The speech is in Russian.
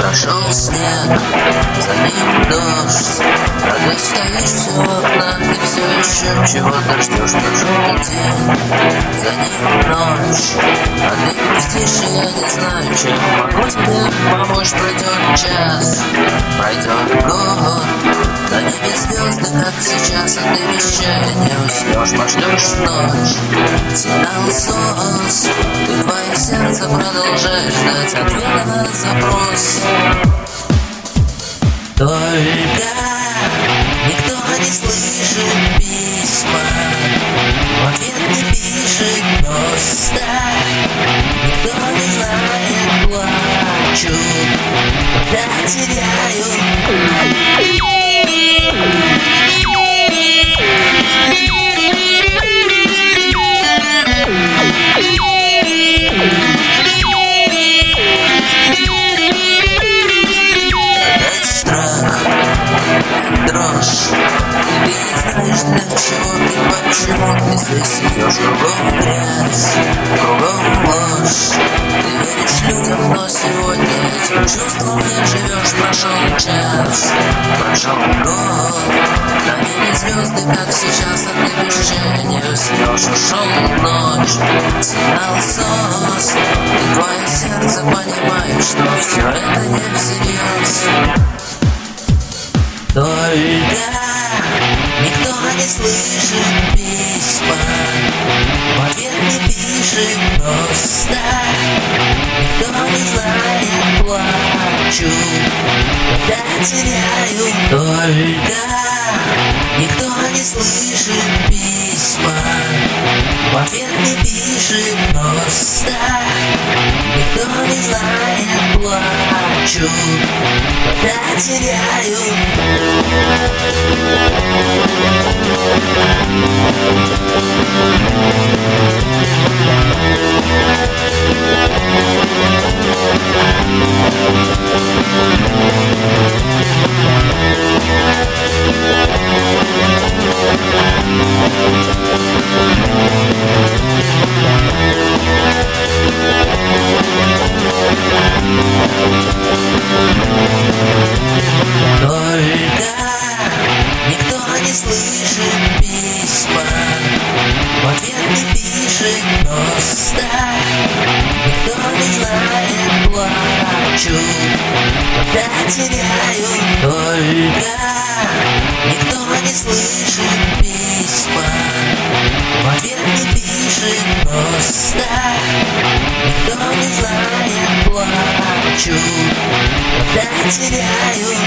прошел снег, за ним дождь, а ты стоишь все в окнах и все еще чего-то ждешь на желтый день. За ним ночь, а ты грустишь, и я не знаю, чем могу тебе помочь. Пройдет час, пройдет год, на небе звезды, как сейчас, а ты вещая не уснешь. Пошлешь ночь, сигнал СОС, и твое сердце продолжает ждать ответа на запрос. Только никто не слышит письма, в ответ не пишет просто. Никто не знает, плачу, когда теряю. Дрожь, и ты не знаешь, для чего и почему ты здесь идешь. Кругом грязь, кругом ложь. Ты веришь людям, но сегодня этим чувством не живешь. Прошел час, прошел год, на небе звезды, как сейчас, а ты вещая не уснешь. Ушел ночь, сигнал СОС, и твое сердце понимает, что все это не всерьез. Только никто не слышит письма, в ответ не пишет просто. Никто не знает, плачу, когда теряю. Только никто не слышит письма, в ответ не пишет просто. Никто не знает, плачу, когда теряю. Слышит письма, в ответ не пишет просто. Никто не знает, плачу, когда теряю. Только никто не слышит письма, в ответ не пишет просто. Никто не знает, плачу, когда теряю.